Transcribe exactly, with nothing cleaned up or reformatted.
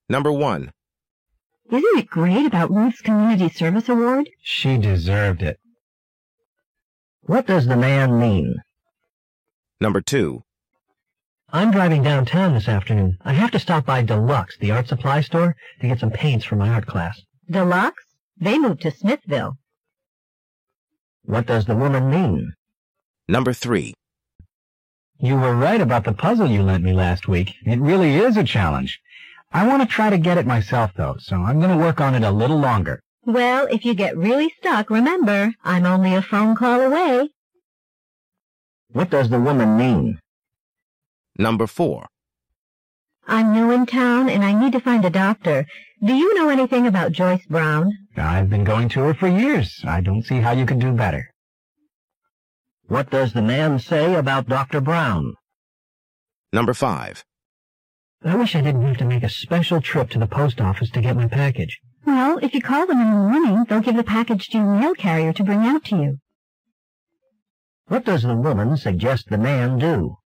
Number one. Isn't it great about Ruth's Community Service Award? She deserved it. What does the man mean? Number two. I'm driving downtown this afternoon. I have to stop by Deluxe, the art supply store, to get some paints for my art class. Deluxe? They moved to Smithville. What does the woman mean? Number three. You were right about the puzzle you lent me last week. It really is a challenge. I want to try to get it myself, though, so I'm going to work on it a little longer. Well, if you get really stuck, remember, I'm only a phone call away. What does the woman mean? Number four. I'm new in town, and I need to find a doctor. Do you know anything about Joyce Brown? I've been going to her for years. I don't see how you could do better. What does the man say about Doctor Brown? Number five. I wish I didn't have to make a special trip to the post office to get my package. Well, if you call them in the morning, they'll give the package to your mail carrier to bring out to you. What does the woman suggest the man do?